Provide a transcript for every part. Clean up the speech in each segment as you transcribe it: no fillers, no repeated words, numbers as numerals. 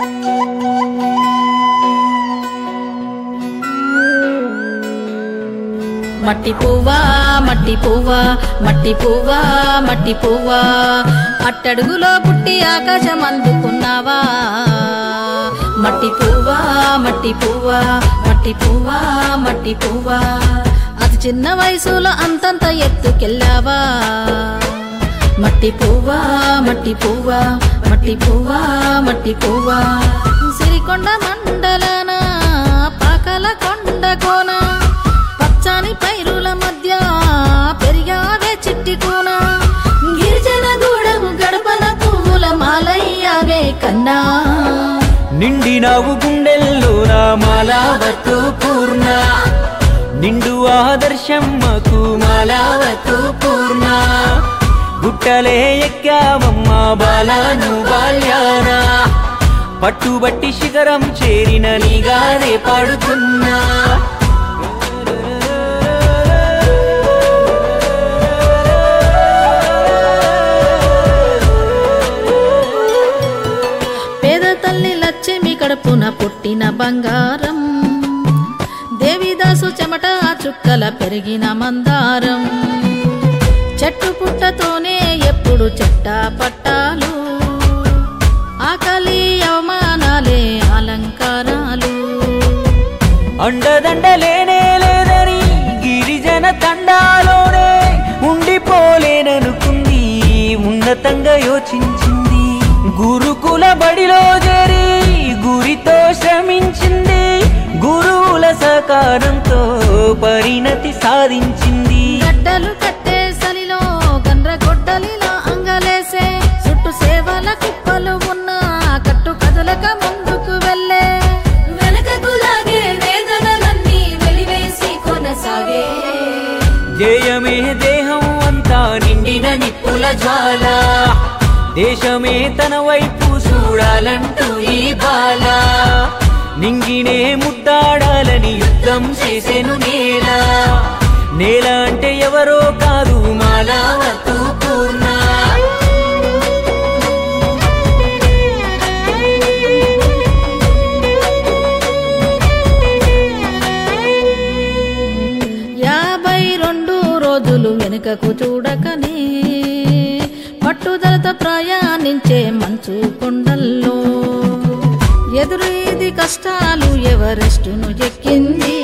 మట్టి పువ్వా మట్టి పువ్వా మట్టి పువ్వా మట్టి పువ్వా అట్టడుగులో పుట్టి ఆకాశం అందుకున్నావా మట్టి పువ్వా మట్టి పువ్వా మట్టి పువ్వా మట్టి పువ్వా అతి చిన్న వయసులో అంతంత ఎత్తుకెళ్ళావా మట్టి పువ్వా మట్టి పువ్వా మట్టి పువ్వా మట్టి పువ్వా సిరికొండ మండలాన పాకల కొండ కోన పచ్చని పైరుల మధ్య పెరిగావే చిట్టి కోన గిరిజన గూడము గడపల పువ్వుల మాలయ్యావే కన్నా నిండినావు గుండెల్లో నా మాలావతు పూర్ణ నిండు ఆదర్శమ్మకు మాలావతు పూర్ణ గుట్టలే ఎక్కావమ్మా బాలాను బాల్యానా పట్టుబట్టి శిఖరం చేరిన నీగానే పాడుతున్నా పేద తల్లి లక్ష్మి కడుపున పుట్టిన బంగారం దేవిదాసు చెమట చుక్కల పెరిగిన మందారం చెట్టు పుట్టతోనే ఎప్పుడు చెట్ట పట్టాలు ఆకలి అవమానాలే అలంకారాలు అండదండలేనే లేదని గిరిజన తండాలోనే ఉండిపోలేననుకుంది ఉన్నతంగా యోచించింది గురుకుల బడిలో చేరి గురితో శ్రమించింది గురువుల సహకారంతో పరిణతి సాధించింది గడ్డలు కట్టే సలిలో గండ్రగొడ్డలిలా అంగలేసే చుట్టూ సేవల కుప్పలు ఉన్న కట్టు కదలక ముందుకు వెళ్ళే వెనకకు లాగే వేదనలన్నీ వెలివేసి కొనసాగే జయమే దేహం అంతా నిండిన నిప్పుల జ్వాల దేశమే తన వైపు చూడాలంటూ ఈ బాల నింగినే ముద్దాడాలని యుద్ధం చేసెను నేల నేల అంటే ఎవరో కాదు మాలావతు పూర్ణ యాభై 2 రోజులు వెనుకకు చూడకనే పట్టుదలతో ప్రయాణించే మంచు కొండల్లో ఎదురీది కష్టాలు ఎవరెస్టును ఎక్కింది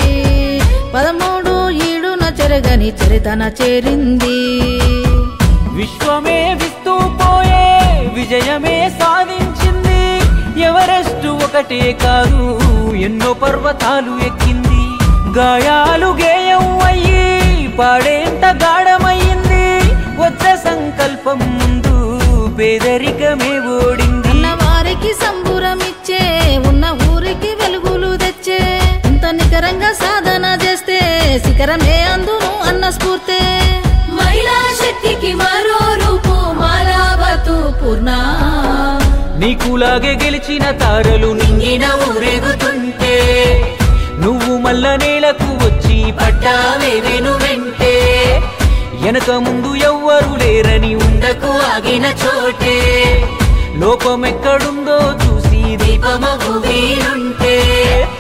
13 ఈడున చెరగని చరితన చేరింది విశ్వమే విస్తూ పోయే విజయమే సాధించింది ఎవరెస్టు ఒకటే కాదు ఎన్నో పర్వతాలు ఎక్కింది గాయాలు గేయం అయ్యి పాడేంత గాఢమయ్యింది వచ్చే సంకల్పం ముందు పేదరికమే ఓడింది వారికి సంబురమిచ్చే ఉన్న ఊరికి వెలుగులు తెచ్చే ఇంత నికరంగా సాధన చేస్తే శిఖరమే అందును అన్న స్ఫూర్తే మహిళా శక్తికి మరో రూపు మాలావతు పూర్ణ నీకులాగే గెలిచిన తారలు నింగిన ఊరేగుతుంటే నువ్వు మల్ల నేలకు వచ్చి పట్టావే వెను వెంటే వెనక ముందు ఎవ్వరు లేరని ఉండకు ఆగిన చోటే లోకమెక్కడుందో చూసి దీపమగు వీరుంటే